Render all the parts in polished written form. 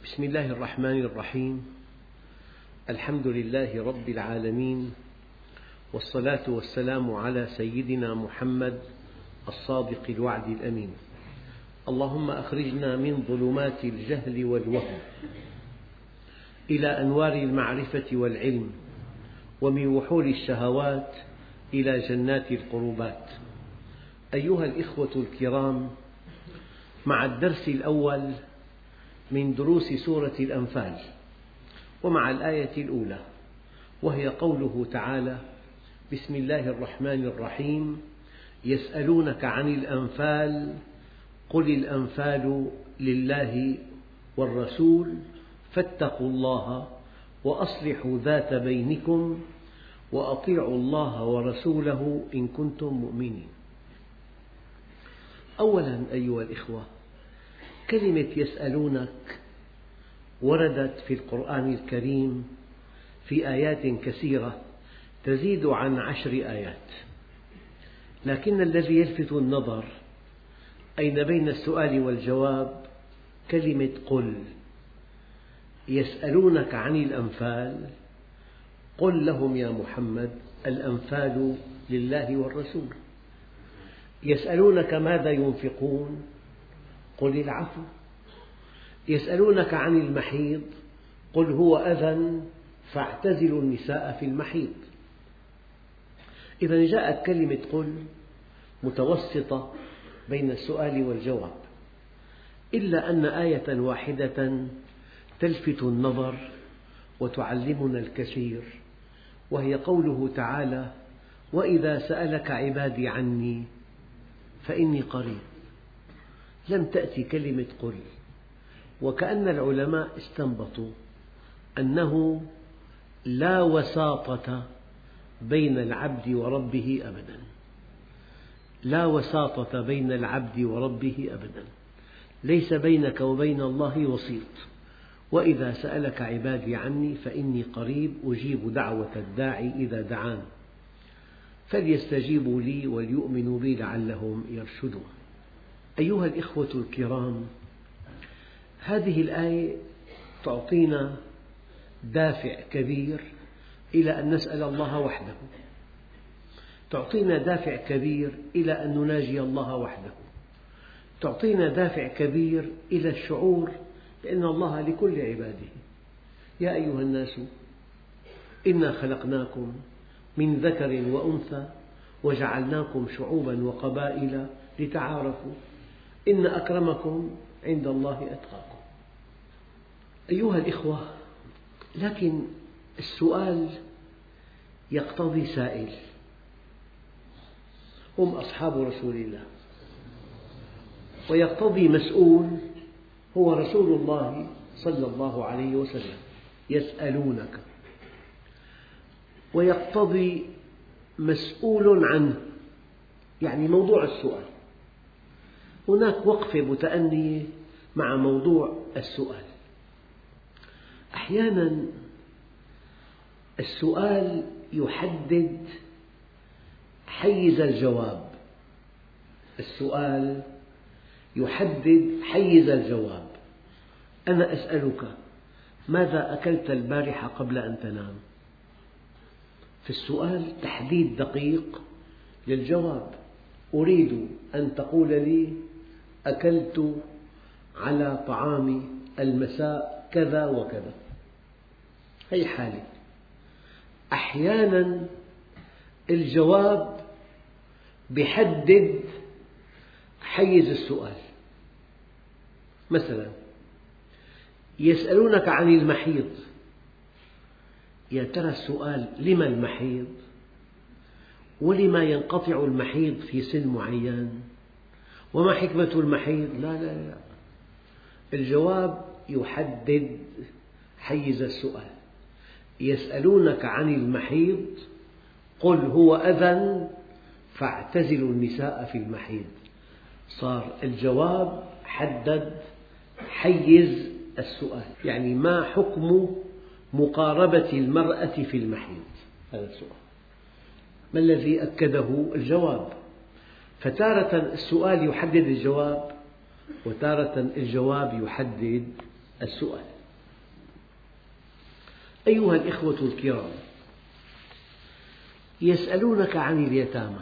بسم الله الرحمن الرحيم. الحمد لله رب العالمين، والصلاة والسلام على سيدنا محمد الصادق الوعد الأمين. اللهم أخرجنا من ظلمات الجهل والوهم إلى أنوار المعرفة والعلم، ومن وحول الشهوات إلى جنات القربات. أيها الإخوة الكرام، مع الدرس الأول من دروس سورة الأنفال، ومع الآية الأولى، وهي قوله تعالى: بسم الله الرحمن الرحيم. يسألونك عن الأنفال قل الأنفال لله والرسول فاتقوا الله وأصلحوا ذات بينكم وأطيعوا الله ورسوله إن كنتم مؤمنين. أولا أيها الإخوة، كلمة يسألونك وردت في القرآن الكريم في آيات كثيرة تزيد عن 10 آيات، لكن الذي يلفت النظر أين بين السؤال والجواب كلمة قل. يسألونك عن الأنفال، قل لهم يا محمد الأنفال لله والرسول. يسألونك ماذا ينفقون، قل العفو. يسألونك عن المحيض، قل هو أذى فاعتزلوا النساء في المحيض. إذا جاءت كلمة قل متوسطة بين السؤال والجواب، إلا أن آية واحدة تلفت النظر وتعلمنا الكثير، وهي قوله تعالى: وإذا سألك عبادي عني فإني قريب. لم تأتي كلمة قل، وكأن العلماء استنبطوا أنه لا وساطة بين العبد وربه أبدا، لا وساطة بين العبد وربه أبدا، ليس بينك وبين الله وسيط. وإذا سألك عبادي عني فإني قريب أجيب دعوة الداعي إذا دعان فليستجيبوا لي وليؤمنوا بي لعلهم يرشدون. أيها الإخوة الكرام، هذه الآية تعطينا دافع كبير إلى أن نسأل الله وحده، تعطينا دافع كبير إلى أن نناجي الله وحده، تعطينا دافع كبير إلى الشعور بأن الله لكل عباده. يا أيها الناس إنا خلقناكم من ذكر وأنثى وجعلناكم شعوبا وقبائل لتعارفوا إن أكرمكم عند الله أتقاكم. أيها الإخوة، لكن السؤال يقتضي سائل، هم أصحاب رسول الله، ويقتضي مسؤول هو رسول الله صلى الله عليه وسلم. يسألونك، ويقتضي مسؤول عنه، يعني موضوع السؤال. هناك وقفة متأنية مع موضوع السؤال. أحيانا السؤال يحدد حيز الجواب، السؤال يحدد حيز الجواب. أنا أسألك ماذا أكلت البارحة قبل أن تنام؟ في السؤال تحديد دقيق للجواب. أريد أن تقول لي أكلت على طعام المساء كذا وكذا. هي حالة. أحيانا الجواب يحدد حيز السؤال. مثلا يسألونك عن المحيض، يا ترى السؤال لما المحيض؟ ولما ينقطع المحيض في سن معين؟ وما حكمة المحيض؟ لا لا لا، الجواب يحدد حيز السؤال. يسألونك عن المحيض قل هو أذى فاعتزلوا النساء في المحيض. صار الجواب حدد حيز السؤال، يعني ما حكم مقاربة المرأة في المحيض؟ هذا السؤال. ما الذي أكده؟ الجواب. فتارة السؤال يحدد الجواب، وتارة الجواب يحدد السؤال. أيها الإخوة الكرام، يسألونك عن اليتامى،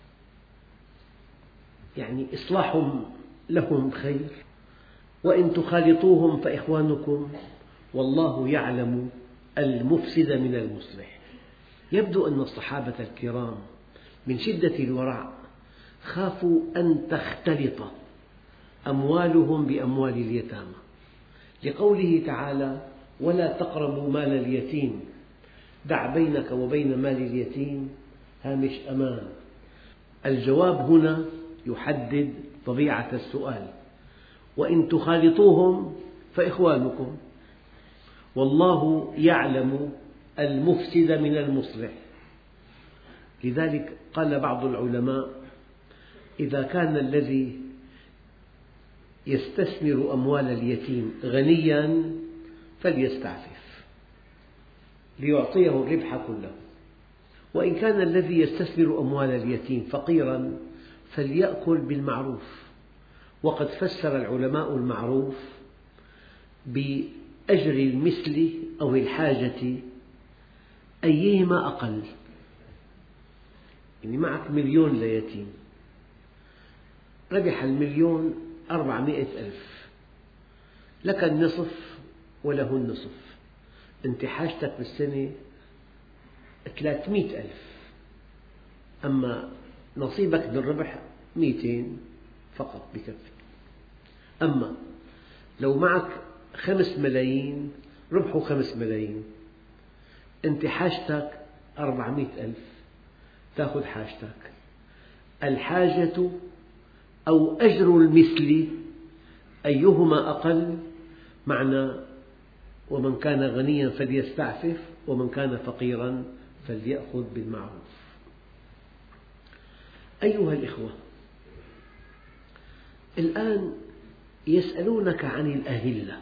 يعني إصلاح لهم خير، وإن تخالطوهم فإخوانكم والله يعلم المفسد من المصلح. يبدو أن الصحابة الكرام من شدة الورع خافوا أن تختلط أموالهم بأموال اليتامى، لقوله تعالى: ولا تقربوا مال اليتيم، دع بينك وبين مال اليتيم هامش أمان. الجواب هنا يحدد طبيعة السؤال: وإن تخالطوهم فإخوانكم والله يعلم المفسد من المصلح. لذلك قال بعض العلماء: إذا كان الذي يستثمر أموال اليتيم غنيا فليستعفف ليعطيه الربح كله، وإن كان الذي يستثمر أموال اليتيم فقيرا فليأكل بالمعروف. وقد فسر العلماء المعروف بأجر المثل أو الحاجة أيهما أقل. يعني معك 1,000,000 ليتيم، ربح 1,000,000 400,000، لك النصف وله النصف، أنت حاجتك بالسنة 300,000، أما نصيبك بالربح 200 فقط بكفي. أما لو معك 5,000,000 ربحه 5,000,000، أنت حاجتك 400,000، تأخذ حاجتك. الحاجة أو أجر المثل أيهما أقل، معنى ومن كان غنيا فليستعفف ومن كان فقيرا فليأخذ بالمعروف. أيها الإخوة، الآن يسألونك عن الأهلة،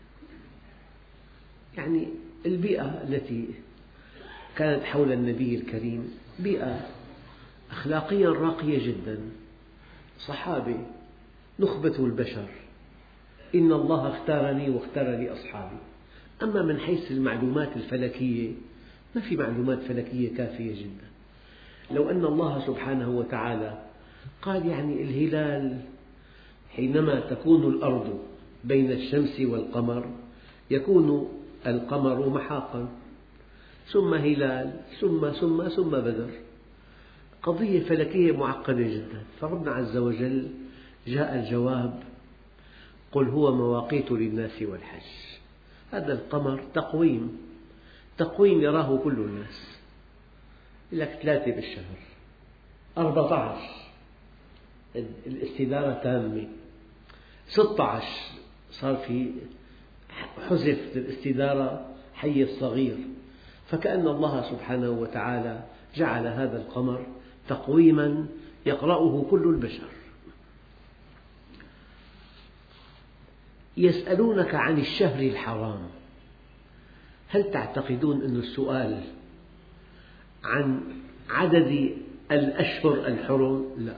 يعني البيئة التي كانت حول النبي الكريم، بيئة أخلاقيا راقية جدا، صحابة نخبة البشر، إن الله اختارني واختار لي أصحابي. أما من حيث المعلومات الفلكية ما في معلومات فلكية كافية جدا. لو أن الله سبحانه وتعالى قال يعني الهلال حينما تكون الأرض بين الشمس والقمر يكون القمر محاقا، ثم هلال ثم بدر، قضية فلكية معقدة جدا. فربنا عز وجل جاء الجواب: قل هو مواقيت للناس والحج. هذا القمر تقويم يراه كل الناس، لك 3 بالشهر، 14 الاستدارة تامة، 16 صار في حذف الاستدارة حي الصغير. فكأن الله سبحانه وتعالى جعل هذا القمر تقويما يقرأه كل البشر. يسألونك عن الشهر الحرام، هل تعتقدون أن السؤال عن عدد الأشهر الحرم؟ لا،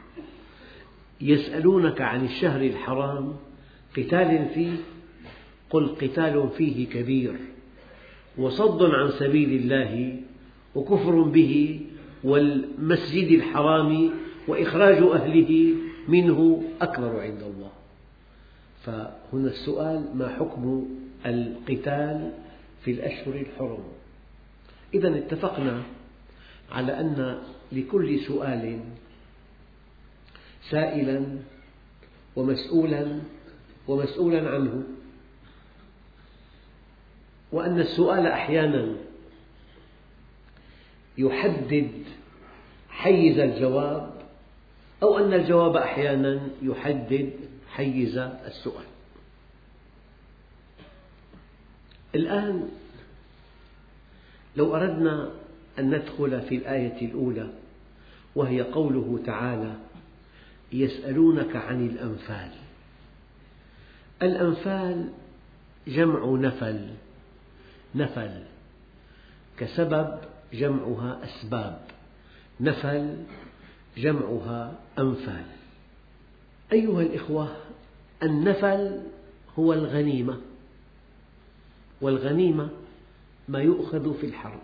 يسألونك عن الشهر الحرام قتال فيه، قل قتال فيه كبير وصد عن سبيل الله وكفر به والمسجد الحرام وإخراج أهله منه أكبر عند الله. فهنا السؤال: ما حكم القتال في الأشهر الحرم؟ إذا اتفقنا على أن لكل سؤال سائلا ومسؤولا عنه، وأن السؤال أحيانا يحدد حيز الجواب، أو أن الجواب أحيانا يحدد حيز السؤال. الآن لو أردنا أن ندخل في الآية الأولى، وهي قوله تعالى: يسألونك عن الأنفال. الأنفال جمع نفل كسبب جمعها أسباب، نفل جمعها أنفال. أيها الإخوة، النفل هو الغنيمة، والغنيمة ما يؤخذ في الحرب.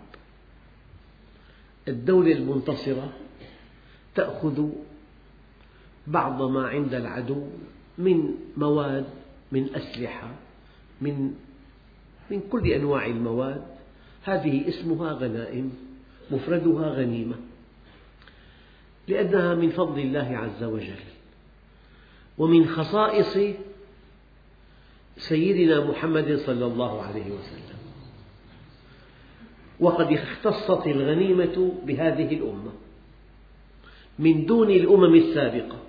الدولة المنتصرة تأخذ بعض ما عند العدو من مواد، من أسلحة، من كل أنواع المواد، هذه اسمها غنائم، مفردها غنيمة، لأنها من فضل الله عز وجل ومن خصائص سيدنا محمد صلى الله عليه وسلم. وقد اختصت الغنيمة بهذه الأمة من دون الأمم السابقة.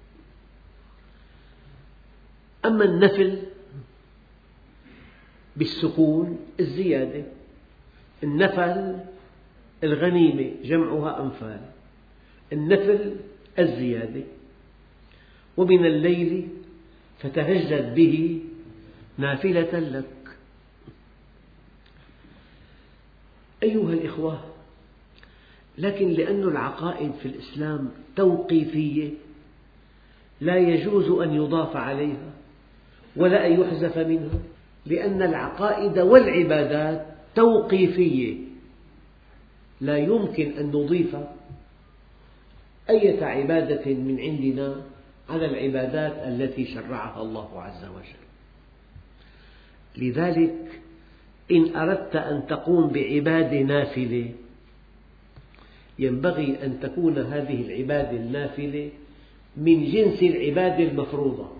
أما النفل بالسكون الزيادة، النفل الغنيمة جمعها أنفال، النفل الزيادة. ومن الليل فتهجد به نافلة لك. أيها الإخوة، لكن لأن العقائد في الإسلام توقيفية لا يجوز أن يضاف عليها ولا أن يحذف منها، لأن العقائد والعبادات توقيفية، لا يمكن أن نضيف أية عبادة من عندنا على العبادات التي شرعها الله عز وجل. لذلك إن أردت أن تقوم بعبادة نافلة ينبغي أن تكون هذه العبادة النافلة من جنس العبادة المفروضة.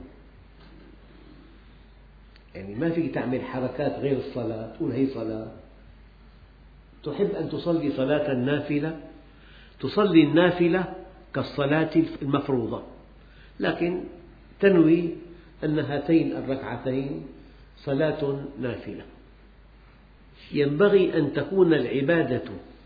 يعني ما فيك تعمل حركات غير الصلاة تقول هي صلاة. تحب أن تصلي صلاة النافلة، تصلي النافلة كالصلاة المفروضة، لكن تنوي أن هاتين الركعتين صلاة نافلة. ينبغي أن تكون العبادة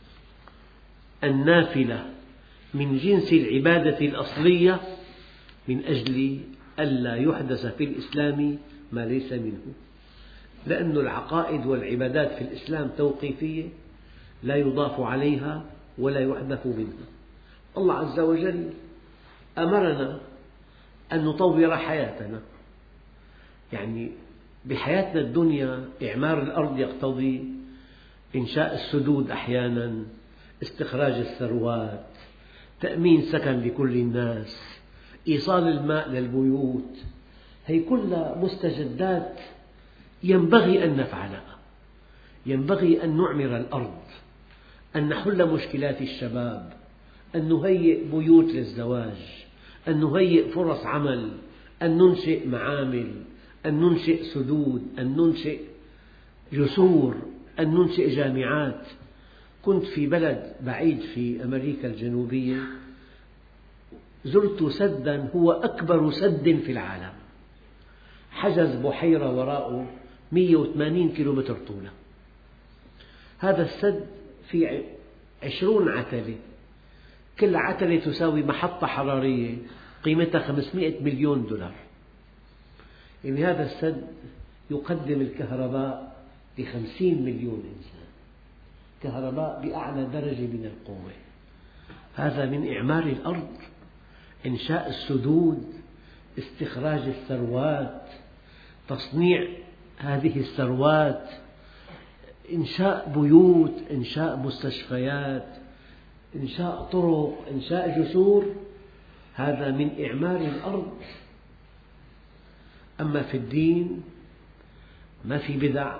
النافلة من جنس العبادة الأصلية من أجل ألا يحدث في الإسلام ما ليس منه، لأن العقائد والعبادات في الإسلام توقيفية لا يضاف عليها ولا يحدث منها. الله عز وجل أمرنا أن نطور حياتنا، يعني بحياتنا الدنيا إعمار الأرض يقتضي إنشاء السدود أحيانا، استخراج الثروات، تأمين سكن لكل الناس، إيصال الماء للبيوت، هي كلها مستجدات ينبغي أن نفعلها. ينبغي أن نعمر الأرض، أن نحل مشكلات الشباب، أن نهيئ بيوت للزواج، أن نهيئ فرص عمل، أن ننشئ معامل، أن ننشئ سدود، أن ننشئ جسور، أن ننشئ جامعات. كنت في بلد بعيد في أمريكا الجنوبية، زرت سدا هو أكبر سد في العالم، حجز بحيرة وراءه 180 كيلومتر طوله. هذا السد فيه 20 عتلة، كل عتلة تساوي محطة حرارية قيمتها 500 مليون دولار. يعني هذا السد يقدم الكهرباء ل50 مليون إنسان، كهرباء بأعلى درجة من القوة. هذا من إعمار الأرض، إنشاء السدود، استخراج الثروات، تصنيع هذه الثروات، إنشاء بيوت، إنشاء مستشفيات، إنشاء طرق، إنشاء جسور، هذا من إعمار الأرض. أما في الدين ما في بدع،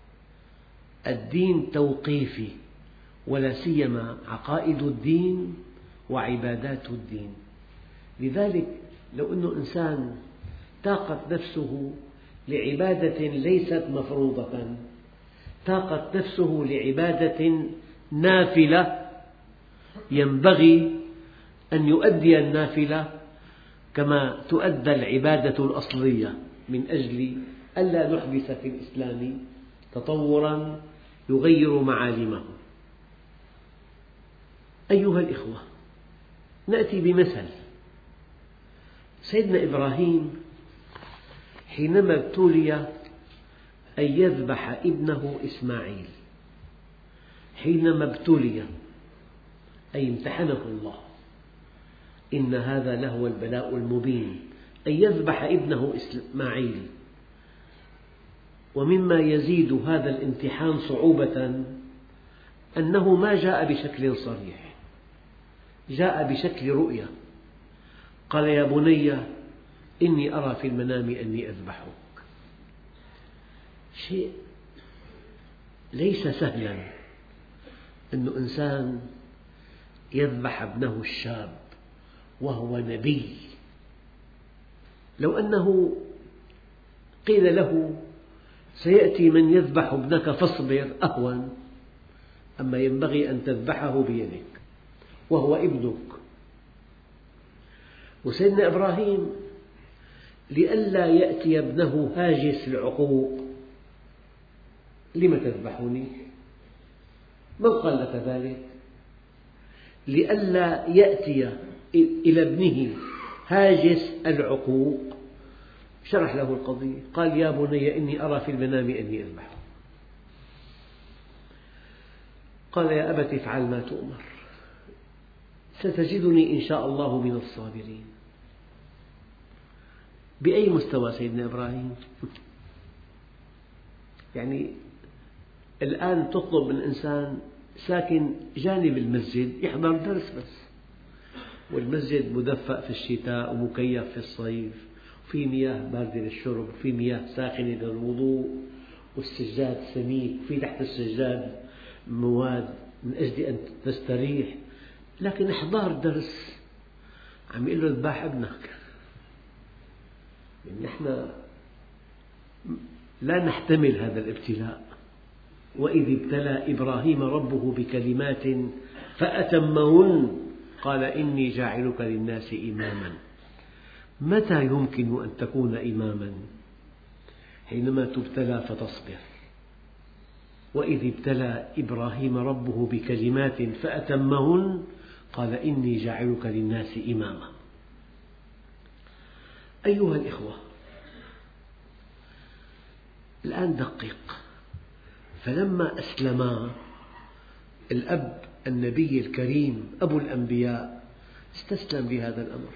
الدين توقيفي، ولا سيما عقائد الدين وعبادات الدين. لذلك لو أن إنسان طاقت نفسه لعبادة ليست مفروضة، طاقت نفسه لعبادة نافلة، ينبغي أن يؤدي النافلة كما تؤدى العبادة الأصلية من أجل ألا نحدث في الإسلام تطورا يغير معالمه. أيها الإخوة، نأتي بمثل. سيدنا إبراهيم حينما ابتلي أن يذبح ابنه إسماعيل، حينما ابتلي أي امتحنه الله، إن هذا لهو البلاء المبين، أن يذبح ابنه إسماعيل، ومما يزيد هذا الامتحان صعوبة أنه ما جاء بشكل صريح، جاء بشكل رؤية. قال: يا بني إني أرى في المنام أني أذبحك. شيء ليس سهلا أن إنسان يذبح ابنه الشاب وهو نبي. لو أنه قيل له: سيأتي من يذبح ابنك فاصبر، أهون. أما ينبغي أن تذبحه بيدك وهو ابنك. وسيدنا إبراهيم لئلا يأتي ابنه هاجس العقوق: لم تذبحني؟ من قال لك ذلك؟ لئلا يأتي إلى ابنه هاجس العقوق شرح له القضية. قال: يا بني إني أرى في المنام أني أذبحك. قال: يا أبت افعل ما تؤمر ستجدني إن شاء الله من الصابرين. بأي مستوى سيدنا إبراهيم؟ يعني الآن تطلب من إنسان ساكن جانب المسجد يحضر درس بس، والمسجد مدفأ في الشتاء ومكيف في الصيف، وفي مياه باردة للشرب وفي مياه ساخنة للوضوء، والسجاد سميك وفي تحت السجاد مواد من أجل أن تستريح، لكن إحضار درس عم يقول له اذبح ابنك. يعني نحن لا نحتمل هذا الابتلاء. وإذ ابتلى إبراهيم ربه بكلمات فأتمهن قال إني جاعلك للناس إماما. متى يمكن أن تكون إماما؟ حينما تبتلى فتصبر. وإذ ابتلى إبراهيم ربه بكلمات فأتمهن قال إني جاعلك للناس إماما. أيها الإخوة، الآن دقق. فلما أسلما، الأب النبي الكريم أبو الأنبياء استسلم لهذا الأمر،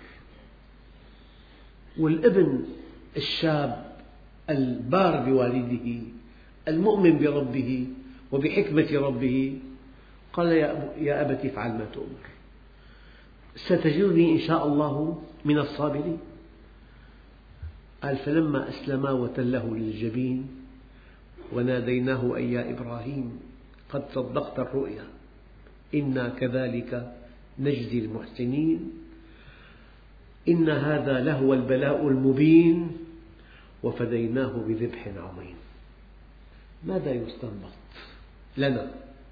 والابن الشاب البار بوالده المؤمن بربه وبحكمة ربه قال: يا أبت افعل ما تؤمر ستجدني إن شاء الله من الصابرين. قال: فلما أسلما وتله للجبين وناديناه أي يا إبراهيم قد صدقت الرؤيا إنا كذلك نجزي المحسنين إن هذا لهو البلاء المبين وفديناه بذبح عظيم. ماذا يستنبط لنا؟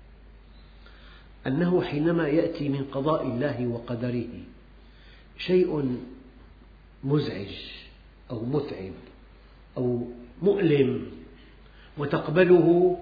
أنه حينما يأتي من قضاء الله وقدره شيء مزعج أو متعب أو مؤلم وتقبله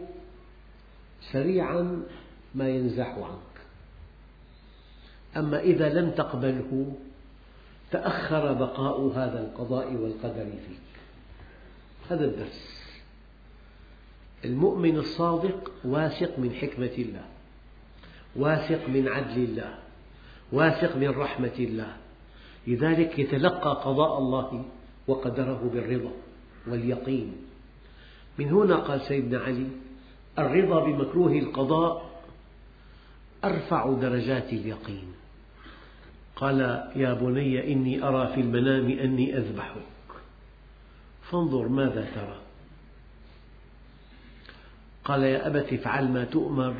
سريعا ما ينزح عنك، أما إذا لم تقبله تأخر بقاء هذا القضاء والقدر فيك. هذا الدرس. المؤمن الصادق واثق من حكمة الله، واثق من عدل الله، واثق من رحمة الله، لذلك يتلقى قضاء الله وقدره بالرضا واليقين. من هنا قال سيدنا علي: الرضا بمكروه القضاء أرفع درجات اليقين. قال: يا بني إني أرى في المنام أني أذبحك فانظر ماذا ترى. قال: يا أبت افعل ما تؤمر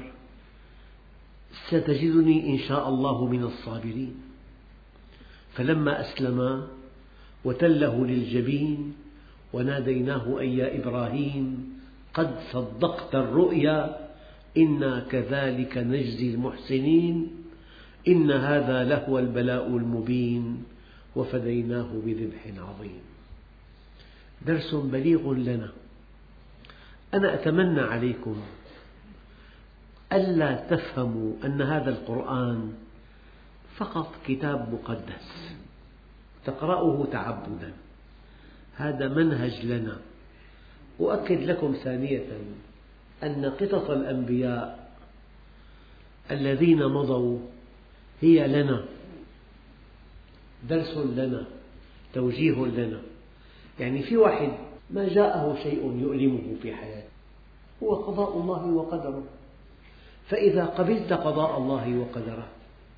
ستجدني إن شاء الله من الصابرين. فلما أسلما وتله للجبين وناديناه أي يا إبراهيم قد صدقت الرؤيا إنا كذلك نجزي المحسنين إن هذا لهو البلاء المبين وفديناه بذبح عظيم. درس بليغ لنا. أنا أتمنى عليكم ألا تفهموا أن هذا القرآن فقط كتاب مقدس تقرأه تعبدا. هذا منهج لنا. أؤكد لكم ثانية أن قصص الأنبياء الذين مضوا هي لنا درس لنا، توجيه لنا. يعني في واحد ما جاءه شيء يؤلمه في حياته، هو قضاء الله وقدره. فإذا قبلت قضاء الله وقدره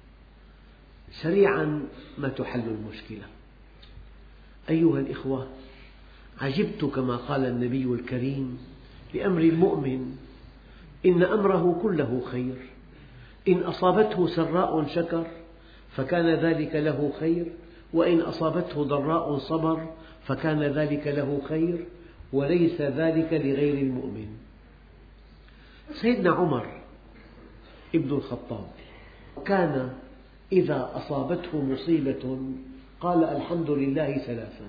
سريعا ما تحل المشكلة. أيها الإخوة، عجبت كما قال النبي الكريم لأمر المؤمن: إن أمره كله خير، إن أصابته سراء شكر فكان ذلك له خير، وإن أصابته ضراء صبر فكان ذلك له خير، وليس ذلك لغير المؤمن. سيدنا عمر ابن الخطاب كان إذا أصابته مصيبة قال الحمد لله ثلاثا: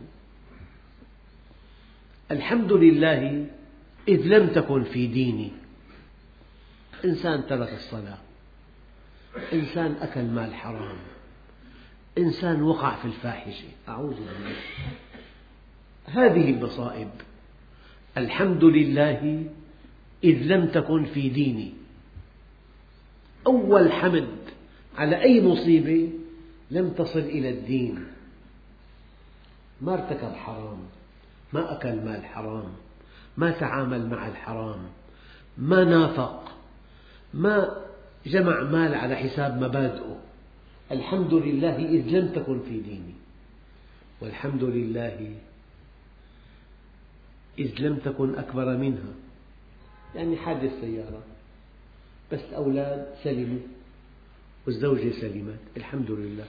الحمد لله إذ لم تكن في ديني. إنسان ترك الصلاة، إنسان أكل مال حرام، إنسان وقع في الفاحشة، أعوذ بالله. هذه المصائب. الحمد لله إذ لم تكن في ديني. أول حمد على أي مصيبة لم تصل إلى الدين، ما ارتكب حرام، ما أكل مال حرام، ما تعامل مع الحرام، ما نافق، ما جمع مال على حساب مبادئه. الحمد لله إذ لم تكن في ديني، والحمد لله إذ لم تكن أكبر منها. يعني حادث سيارة بس الأولاد سلموا والزوجة سلمت، الحمد لله.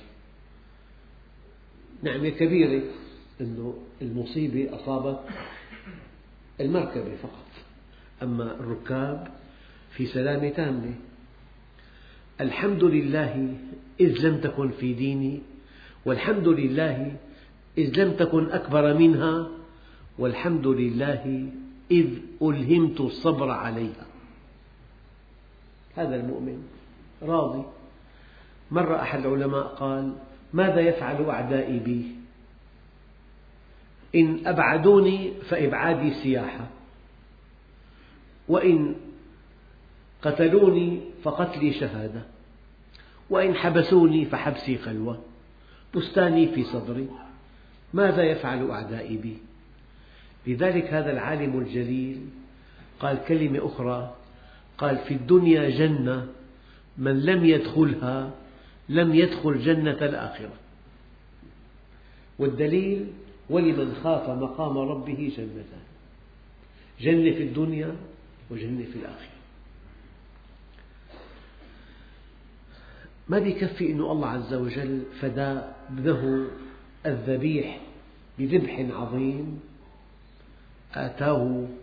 نعمة كبيرة أنه المصيبة أصابت المركبة فقط، أما الركاب في سلامة تامة. الحمد لله إذ لم تكن في ديني، والحمد لله إذ لم تكن أكبر منها، والحمد لله إذ ألهمت الصبر عليها. هذا المؤمن راضي. مرة أحد العلماء قال: ماذا يفعل أعدائي بي؟ إن أبعدوني فإبعادي سياحة، وإن قتلوني فقتلي شهادة، وإن حبسوني فحبسي خلوة، بستاني في صدري، ماذا يفعل أعدائي بي؟ لذلك هذا العالم الجليل قال كلمة أخرى، قال: في الدنيا جنة من لم يدخلها لم يدخل جنة الآخرة. والدليل: ولمن خاف مقام ربه جنتان، جنة في الدنيا وجنة في الآخرة. ما بيكفي أن الله عز وجل فدى ابنه الذبيح بذبح عظيم، آتاه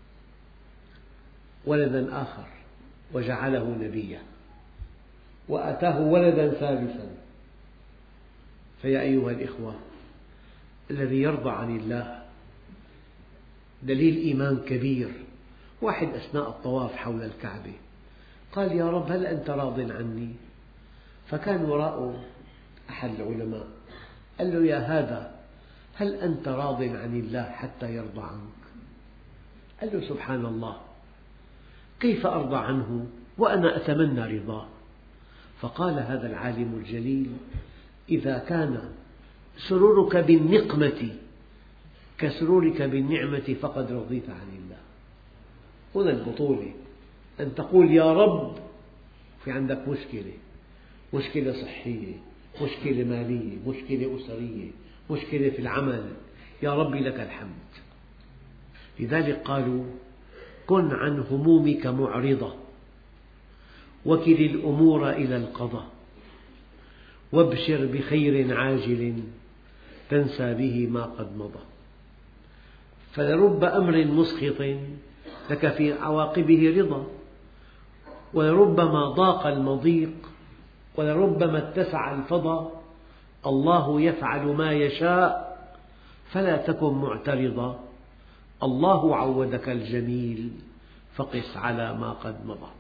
ولدا آخر وجعله نبيا، وآتاه ولدا ثالثا. فيا أيها الإخوة، الذي يرضى عن الله دليل إيمان كبير. واحد أثناء الطواف حول الكعبة قال: يا رب، هل أنت راض عني؟ فكان وراءه أحد العلماء قال له: يا هذا، هل أنت راض عن الله حتى يرضى عنك؟ قال له: سبحان الله، كيف أرضى عنه وأنا أتمنى رضاه؟ فقال هذا العالم الجليل: إذا كان سرورك بالنقمة كسرورك بالنعمة فقد رضيت عن الله. هنا البطولة، أن تقول: يا رب، في عندك مشكلة صحية، مشكلة مالية، مشكلة أسرية، مشكلة في العمل، يا رب لك الحمد. لذلك قالوا: كن عن همومك معرضة، وكل الأمور إلى القضاء، وابشر بخير عاجل تنسى به ما قد مضى. فلرب أمر مسخط لك في عواقبه رضا، ولربما ضاق المضيق، ولربما اتسع الفضا. الله يفعل ما يشاء فلا تكن معترضا، الله عودك الجميل فقس على ما قد مضى.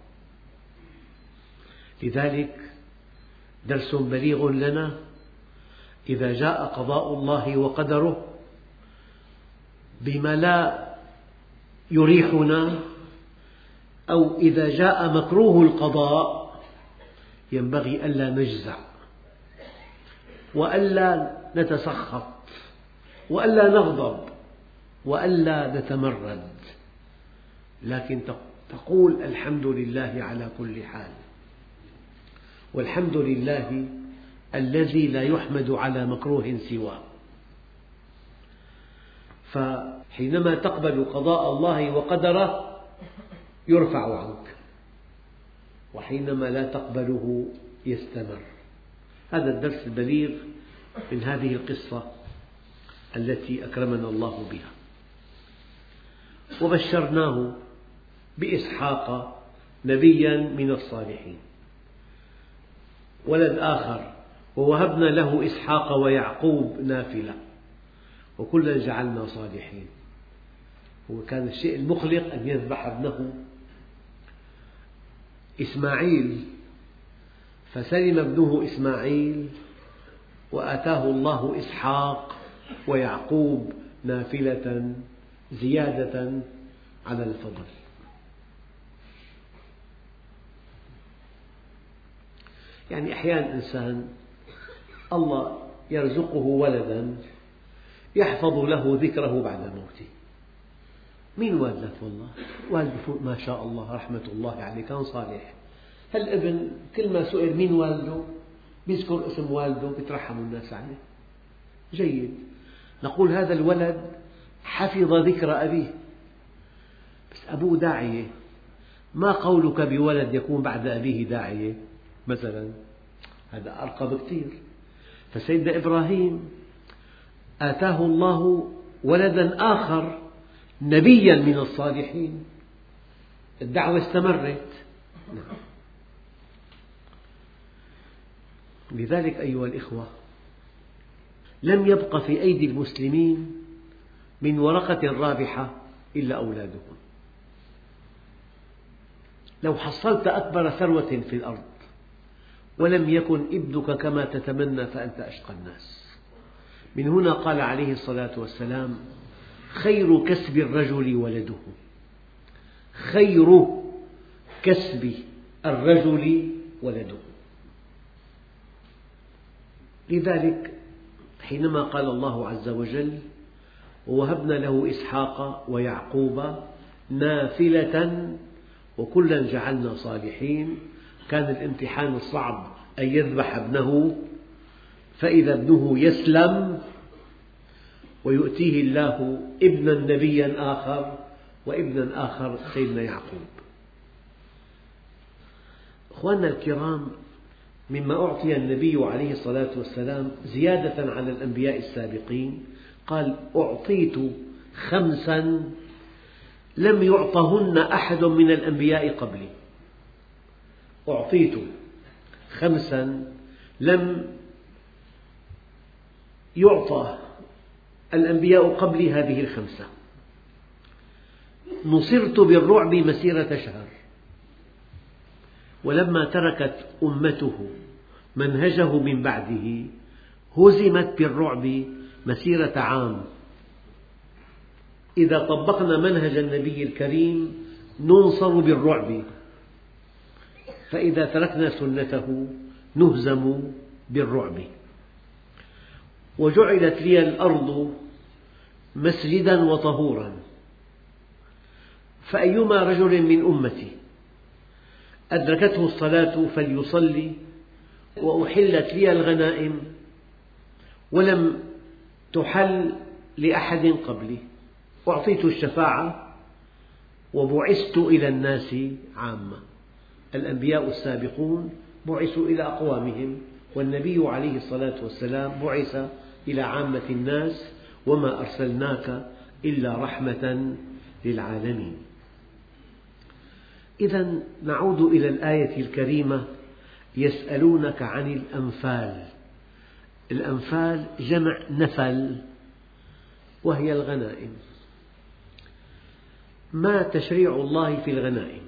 لذلك درس بليغ لنا: إذا جاء قضاء الله وقدره بما لا يريحنا، أو إذا جاء مكروه القضاء، ينبغي ألا نجزع، وألا نتسخط، وألا نغضب، وألا نتمرد، لكن تقول الحمد لله على كل حال. والحمد لله الذي لا يحمد على مكروه سواه. فحينما تقبل قضاء الله وقدره يرفع عنك، وحينما لا تقبله يستمر. هذا الدرس البليغ من هذه القصة التي أكرمنا الله بها. وبشرناه بإسحاق نبيا من الصالحين، ولد آخر، ووهبنا له إسحاق ويعقوب نافلة وكلا جعلنا صالحين. وكان الشيء المقلق أن يذبح ابنه إسماعيل، فسلم ابنه إسماعيل وآتاه الله إسحاق ويعقوب نافلة زيادة على الفضل. يعني أحيانا إنسان الله يرزقه ولدا يحفظ له ذكره بعد موته. مين والدك؟ والله والده ما شاء الله رحمة الله عليه كان صالح. هالابن كل ما سئل مين والده بيذكر اسم والده بيترحم الناس عليه. جيد، نقول هذا الولد حفظ ذكر أبيه، بس أبوه داعية. ما قولك بولد يكون بعد أبيه داعية مثلا؟ هذا أرقى بكثير. فسيدنا إبراهيم آتاه الله ولدا آخر نبيا من الصالحين، الدعوة استمرت. لذلك أيها الإخوة، لم يبق في أيدي المسلمين من ورقة رابحة إلا أولادهم. لو حصلت أكبر ثروة في الأرض ولم يكن ابنك كما تتمنى فأنت أشقى الناس. من هنا قال عليه الصلاة والسلام: خير كسب الرجل ولده. خير كسب الرجل ولده. لذلك حينما قال الله عز وجل: ووهبنا له إسحاق ويعقوب نافلة وكلا جعلنا صالحين، كان الامتحان الصعب أن يذبح ابنه، فإذا ابنه يسلم ويؤتيه الله ابنا نبيا آخر، وابنا آخر سيدنا يعقوب. أخواننا الكرام، مما أعطي النبي عليه الصلاة والسلام زيادة على الأنبياء السابقين، قال: أعطيت 5 لم يعطهن أحد من الأنبياء قبلي. أعطيت 5 لم يعطى الأنبياء قبلي هذه 5. نصرت بالرعب مسيرة شهر، ولما تركت أمته منهجه من بعده هزمت بالرعب مسيرة عام. إذا طبقنا منهج النبي الكريم ننصر بالرعب، فإذا تركنا سنته نهزم بالرعب. وجعلت لي الأرض مسجدا وطهورا، فأيما رجل من أمتي أدركته الصلاة فليصلي، وأحلت لي الغنائم ولم تحل لأحد قبلي. أعطيت الشفاعة وبعثت إلى الناس عامة. الأنبياء السابقون بعثوا إلى أقوامهم، والنبي عليه الصلاة والسلام بعث إلى عامة الناس: وما أرسلناك إلا رحمة للعالمين. إذا نعود إلى الآية الكريمة: يسألونك عن الأنفال. الأنفال جمع نفل، وهي الغنائم. ما تشريع الله في الغنائم؟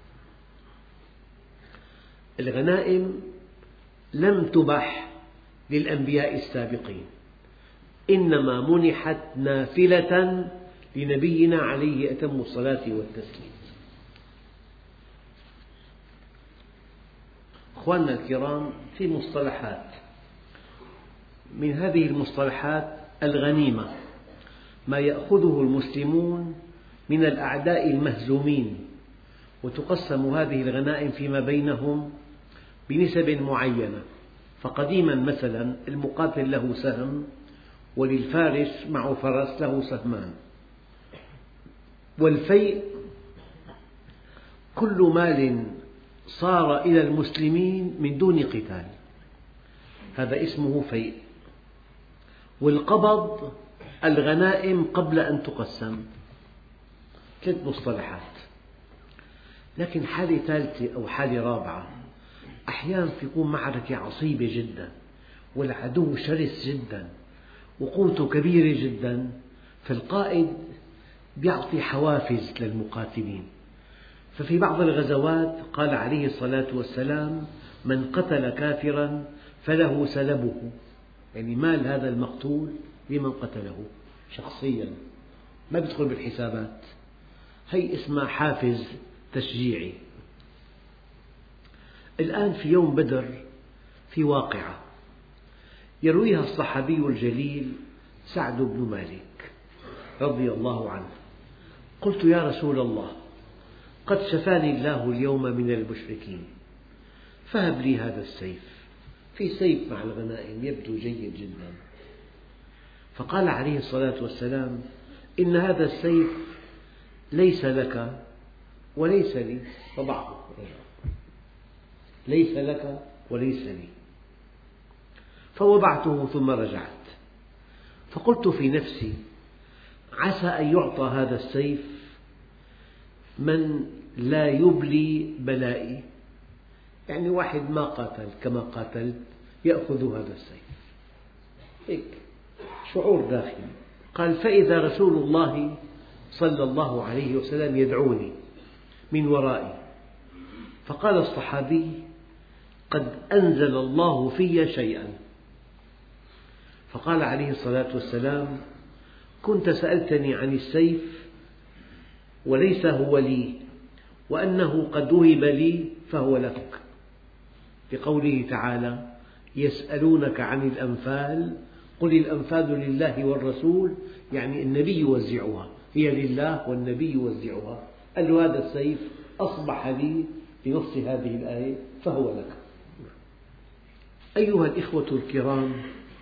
الغنائم لم تبح للأنبياء السابقين، إنما منحت نافلة لنبينا عليه أتم الصلاة والتسليم. أخواننا الكرام، في مصطلحات، من هذه المصطلحات الغنيمة. ما يأخذه المسلمون من الأعداء المهزومين، وتقسم هذه الغنائم فيما بينهم بنسب معينة. فقديما مثلا المقاتل له سهم، وللفارس معه فرس له سهمان. والفيء كل مال صار إلى المسلمين من دون قتال، هذا اسمه فيء. والقبض الغنائم قبل أن تقسم. 3 مصطلحات. لكن حالة ثالثة أو حالة رابعة، أحيانا تكون معركة عصيبة جدا والعدو شرس جدا وقوته كبيرة جدا، فالقائد يعطي حوافز للمقاتلين. ففي بعض الغزوات قال عليه الصلاة والسلام: من قتل كافرا فله سلبه، يعني مال هذا المقتول لمن قتله شخصيا، ما يدخل بالحسابات. هي اسمها حافز تشجيعي. الآن في يوم بدر في واقعة يرويها الصحابي الجليل سعد بن مالك رضي الله عنه. قلت: يا رسول الله، قد شفاني الله اليوم من المشركين، فهب لي هذا السيف. في سيف مع الغنائم يبدو جيد جدا. فقال عليه الصلاة والسلام: إن هذا السيف ليس لك وليس لي. فضعه، ليس لك وليس لي. فوضعته ثم رجعت، فقلت في نفسي: عسى أن يعطى هذا السيف من لا يبلي بلائي، يعني واحد ما قاتل كما قاتلت يأخذ هذا السيف. هيك شعور داخلي. قال: فإذا رسول الله صلى الله عليه وسلم يدعوني من ورائي، فقال الصحابي: قد أنزل الله في شيئا. فقال عليه الصلاة والسلام: كنت سألتني عن السيف وليس هو لي، وأنه قد وهب لي فهو لك، بقوله تعالى: يسألونك عن الأنفال قل الأنفال لله والرسول، يعني النبي يوزعها، هي لله والنبي يوزعها. قال له: هذا السيف أصبح لي بنص هذه الآية فهو لك. أيها الإخوة الكرام،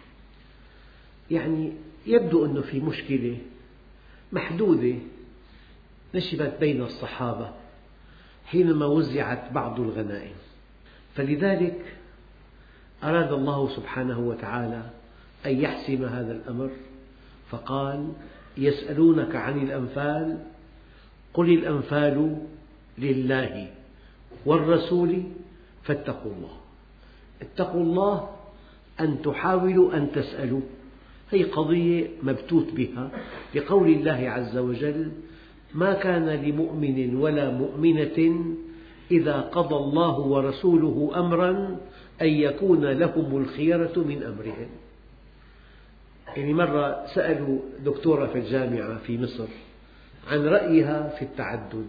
يعني يبدو أنه في مشكلة محدودة نشبت بين الصحابة حينما وزعت بعض الغنائم، فلذلك أراد الله سبحانه وتعالى أن يحسم هذا الأمر، فقال: يسألونك عن الأنفال قل الأنفال لله والرسول فاتقوا الله. اتقوا الله أن تحاولوا أن تسألوا، هي قضية مبتوت بها لقول الله عز وجل: ما كان لمؤمن ولا مؤمنة إذا قضى الله ورسوله أمرا أن يكون لهم الخيرة من أمرهم. يعني مرة سألوا دكتورة في الجامعة في مصر عن رأيها في التعدد،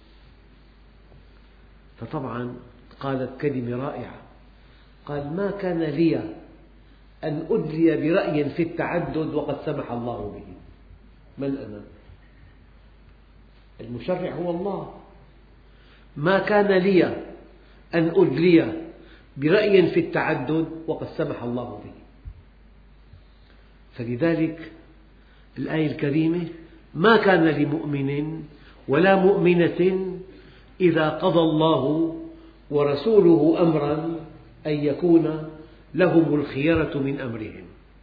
فطبعا قالت كلمة رائعة، قال: ما كان لي أن أدلي برأي في التعدد وقد سمح الله به. من أنا؟ المشرع هو الله. ما كان لي أن أدلي برأي في التعدد وقد سمح الله به. فلذلك الآية الكريمة: ما كان لمؤمن ولا مؤمنة إذا قضى الله ورسوله أمرا أن يكون لهم الخيرة من أمرهم.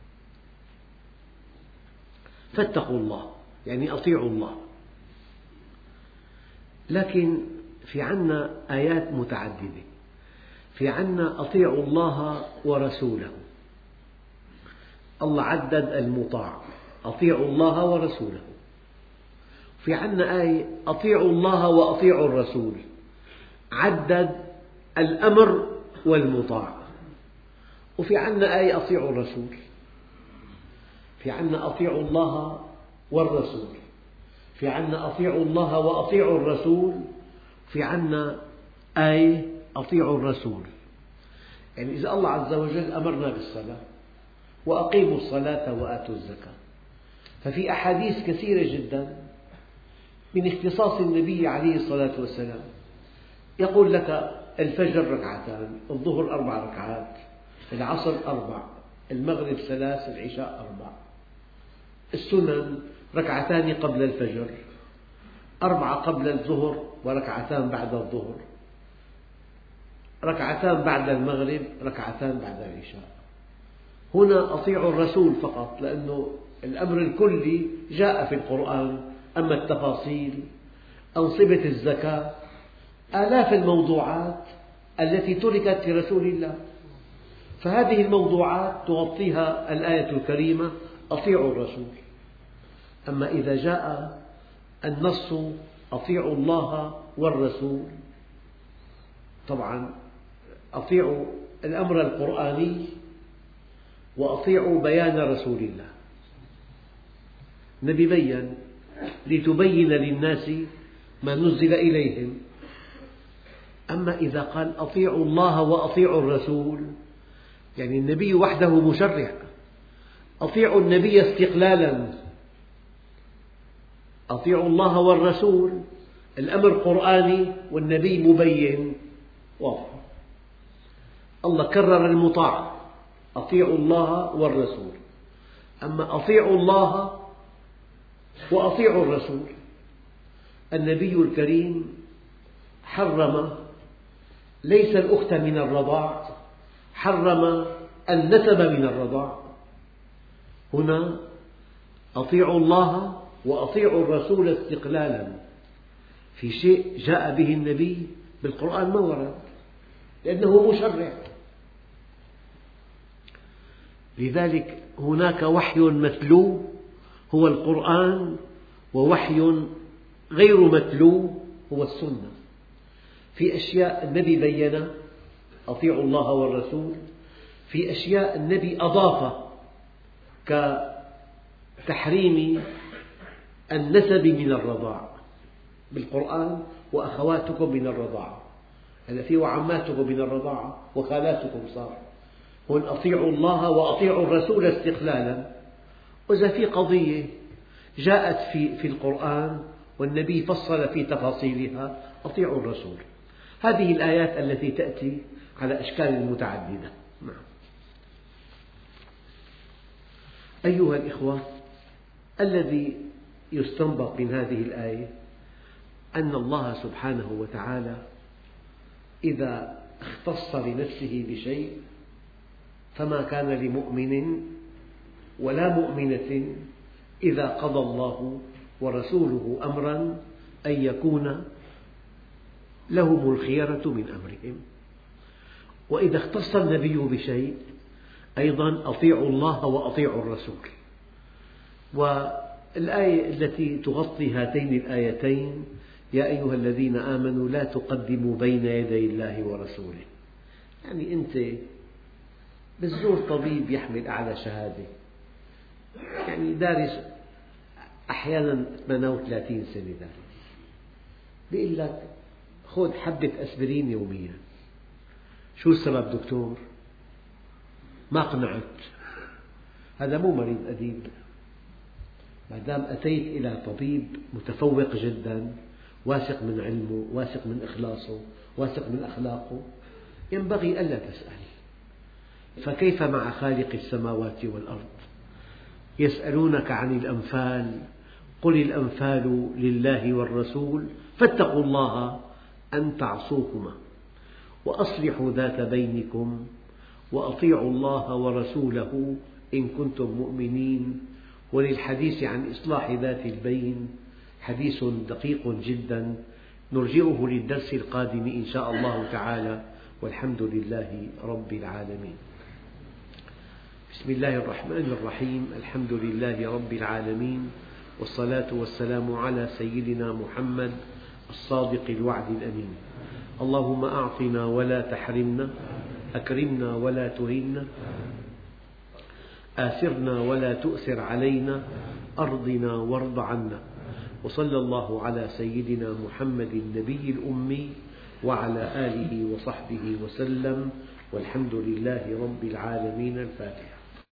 فاتقوا الله يعني أطيعوا الله. لكن في عنا آيات متعددة، في عنا أطيعوا الله ورسوله، الله عدد المطاع: أطيعوا الله ورسوله. في عنا آية: أطيعوا الله وأطيعوا الرسول، عدد الأمر والمطاع. وفي عنا آية: أطيعوا الرسول. في عنا أطيعوا الله والرسول، في عنا أطيعوا الله وأطيعوا الرسول، في عنا آية: أطيعوا الرسول. يعني إذا الله عز وجل أمرنا بالصلاة وأقيموا الصلاة وآتوا الزكاة، ففي أحاديث كثيرة جدا من اختصاص النبي عليه الصلاة والسلام. يقول لك الفجر ركعتان، الظهر 4 ركعات، العصر 4، المغرب 3، العشاء 4. السنن ركعتان قبل الفجر، 4 قبل الظهر وركعتان بعد الظهر، ركعتان بعد المغرب، ركعتان بعد العشاء. هنا أطيعوا الرسول فقط، لأن الأمر الكلي جاء في القرآن. أما التفاصيل، أنصبة الزكاة، آلاف الموضوعات التي تركت لرسول الله، فهذه الموضوعات تغطيها الآية الكريمة أطيعوا الرسول. أما إذا جاء النص أطيعوا الله والرسول، طبعا أطيعوا الأمر القرآني وأطيعوا بيان رسول الله. النبي بيّن لتبين للناس ما نزل إليهم. أما إذا قال أطيعوا الله وأطيعوا الرسول، يعني النبي وحده مشرع، أطيعوا النبي استقلالا، أطيعوا الله والرسول، الأمر قرآني والنبي مبين واضح. الله كرر المطاع، أطيعوا الله والرسول. أما أطيعوا الله وأطيعوا الرسول، النبي الكريم حرم ليس الأخت من الرضاع، حرم النسب من الرضاع. هنا أطيعوا الله وأطيعوا الرسول استقلالا. في شيء جاء به النبي بالقرآن ما ورد، لأنه مشرع. لذلك هناك وحي متلو هو القرآن، ووحي غير متلو هو السنة. في أشياء النبي بيّن أطيعوا الله والرسول، في أشياء النبي أضاف كتحريم النسب من الرضاع بالقرآن، وأخواتكم من الرضاعة، هذا فيه عماتكم من الرضاعة وخالاتكم صار. هون أطيعوا الله وأطيعوا الرسول استقلالا. وإذا في قضية جاءت في القرآن والنبي فصل في تفاصيلها، أطيعوا الرسول. هذه الآيات التي تأتي على أشكال متعددة. أيها الإخوة، الذي يستنبط من هذه الآية أن الله سبحانه وتعالى إذا اختص لنفسه بشيء فما كان لمؤمن ولا مؤمنة إذا قضى الله ورسوله أمرا أن يكون لهم الخيرة من أمرهم. وإذا اختص النبي بشيء أيضا أطيعوا الله وأطيعوا الرسول. والآية التي تغطي هاتين الآيتين: يا أيها الذين آمنوا لا تقدموا بين يدي الله ورسوله. يعني أنت بتزور طبيب يحمل أعلى شهادة، يعني دارس أحيانا 38 سنة دارس، بيقول لك خذ حبة أسبرين يوميا. شو السبب دكتور؟ ما قنعت. هذا مو مريض أديب. ما دام أتيت إلى طبيب متفوق جدا، واثق من علمه، واثق من إخلاصه، واثق من أخلاقه، ينبغي ألا تسأل. فكيف مع خالق السماوات والأرض؟ يسألونك عن الأنفال، قل الأنفال لله والرسول فاتقوا الله أن تعصوهما وأصلحوا ذات بينكم وأطيعوا الله ورسوله إن كنتم مؤمنين. وللحديث عن إصلاح ذات البين حديث دقيق جدا نرجئه للدرس القادم إن شاء الله تعالى، والحمد لله رب العالمين. بسم الله الرحمن الرحيم. الحمد لله رب العالمين، والصلاة والسلام على سيدنا محمد الصادق الوعد الأمين. اللهم أعطنا ولا تحرمنا، أكرمنا ولا تهنا، آثرنا ولا تؤثر علينا، أرضنا وارض عنا. وصلى الله على سيدنا محمد النبي الأمي وعلى آله وصحبه وسلم، والحمد لله رب العالمين. الفاتحة.